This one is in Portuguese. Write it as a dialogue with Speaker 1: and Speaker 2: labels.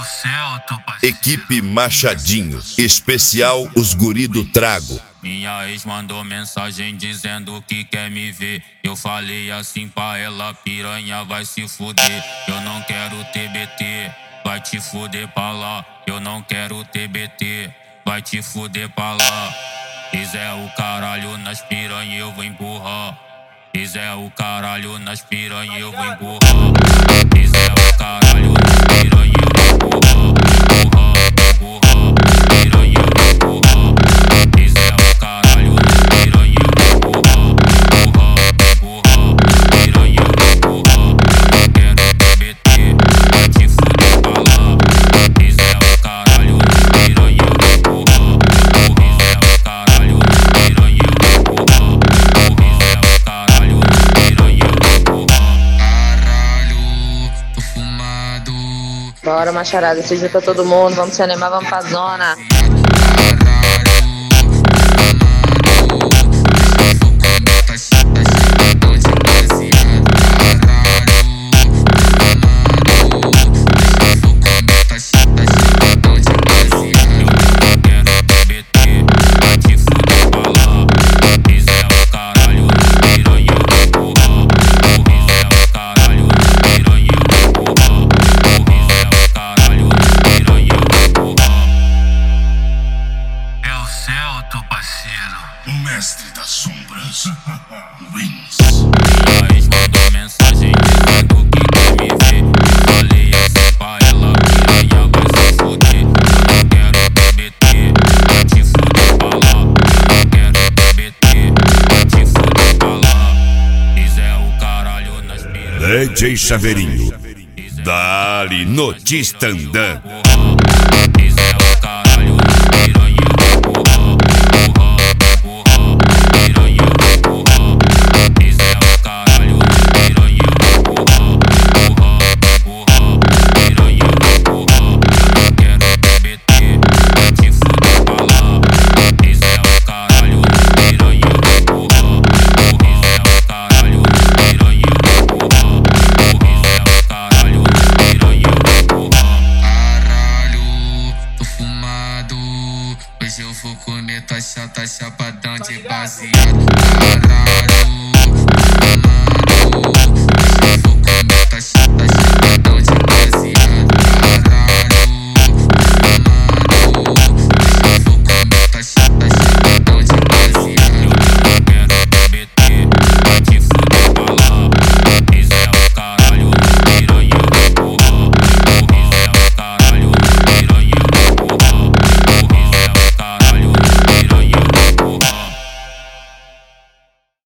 Speaker 1: o Celto, parceiro.
Speaker 2: Equipe Machadinho, especial Os Guri do Trago.
Speaker 1: Minha ex mandou mensagem dizendo que quer me ver. Eu falei assim pra ela, piranha vai se fuder. Eu não quero TBT, vai te fuder pra lá. Eu não quero TBT, vai te fuder pra lá. Quiser o caralho nas piranha eu vou empurrar. Quiser o caralho nas piranha eu vou empurrar. Quiser o caralho nas piranha eu vou empurrar. Empurrar, piranha eu vou empurrar. Quiser o caralho nas piranha eu vou empurrar. Empurrar, piranha eu vou empurrar. Não quero TBT, vai te fuder pra lá. Quiser o caralho nas piranha eu vou empurrar. Quiser o caralho nas piranha eu vou empurrar. Quiser o caralho nas piranha eu vou empurrar.
Speaker 3: Caralho, tô fumado.
Speaker 4: Bora, macharada, se junta todo mundo, vamos se animar, vamos pra zona.
Speaker 1: Celto, parceiro.
Speaker 5: O mestre das sombras. Wins.
Speaker 1: Minha ex mandou mensagem dizendo que quer me ver. Eu falei assim pra ela, piranha vai se fuder. Eu não quero TBT, vai te fuder pra lá. Eu não quero TBT, vai te fuder pra lá. Quiser o caralho nas piranhas.
Speaker 2: DJ Chaveirinho, dali no Tistandã.
Speaker 1: Quiser o caralho nas piranhas eu vou empurrar. Empurrar, piranha eu vou empurrar. Quiser o caralho nas piranhas eu vou empurrar. Empurrar, piranha eu vou empurrar. Eu não quero TBT, vai te fuder pra lá. Quiser o caralho nas piranhas eu vou empurrar. Quiser o caralho nas piranhas eu vou empurrar. Quiser o caralho nas piranhas eu vou empurrar.
Speaker 3: Caralho, tô fumado. Hoje eu vou comer taxa chapadão de baseado.